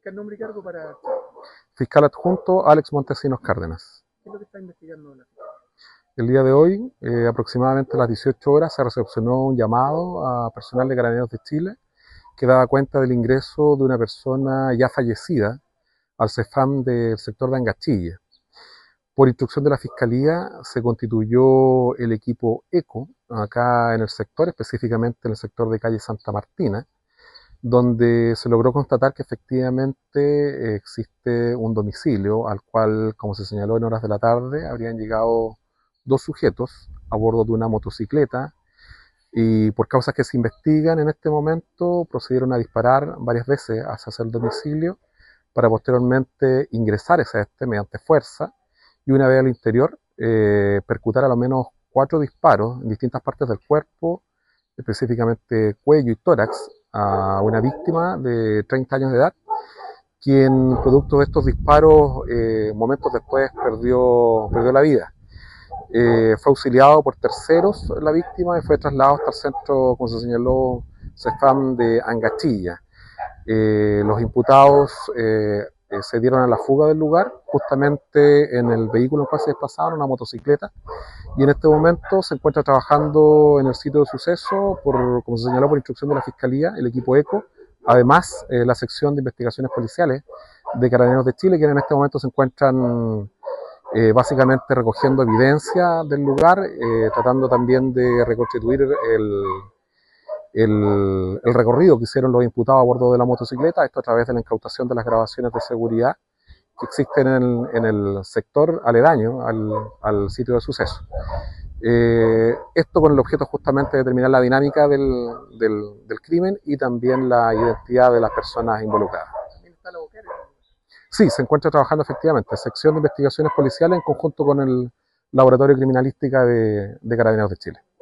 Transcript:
Fiscal, nombre y cargo para... Fiscal adjunto Alex Montesinos Cárdenas. ¿Qué es lo que está investigando la fiscal? El día de hoy, aproximadamente a las 18 horas, se recepcionó un llamado a personal de Carabineros de Chile que daba cuenta del ingreso de una persona ya fallecida al CEFAM del sector de Angachilla. Por instrucción de la Fiscalía se constituyó el equipo ECO acá en el sector, específicamente en el sector de calle Santa Martina, donde se logró constatar que efectivamente existe un domicilio al cual, como se señaló en horas de la tarde, habrían llegado dos sujetos a bordo de una motocicleta y por causas que se investigan en este momento procedieron a disparar varias veces hacia el domicilio para posteriormente ingresar hacia este mediante fuerza y una vez al interior percutar a lo menos 4 disparos en distintas partes del cuerpo, específicamente cuello y tórax, a una víctima de 30 años de edad, quien producto de estos disparos momentos después perdió la vida. Fue auxiliado por terceros la víctima y fue trasladado hasta el centro, como se señaló, CEFAM de Angachilla. Los imputados se dieron a la fuga del lugar, justamente en el vehículo en el cual se desplazaban, una motocicleta, y en este momento se encuentra trabajando en el sitio de suceso, como se señaló, por instrucción de la Fiscalía, el equipo ECO, además la sección de investigaciones policiales de Carabineros de Chile, que en este momento se encuentran básicamente recogiendo evidencia del lugar, tratando también de reconstituir el recorrido que hicieron los imputados a bordo de la motocicleta, esto a través de la incautación de las grabaciones de seguridad que existen en el sector aledaño al sitio de suceso. Esto con el objeto justamente de determinar la dinámica del crimen y también la identidad de las personas involucradas. ¿También está la boquera? Sí, se encuentra trabajando efectivamente, sección de investigaciones policiales en conjunto con el Laboratorio de Criminalística de Carabineros de Chile.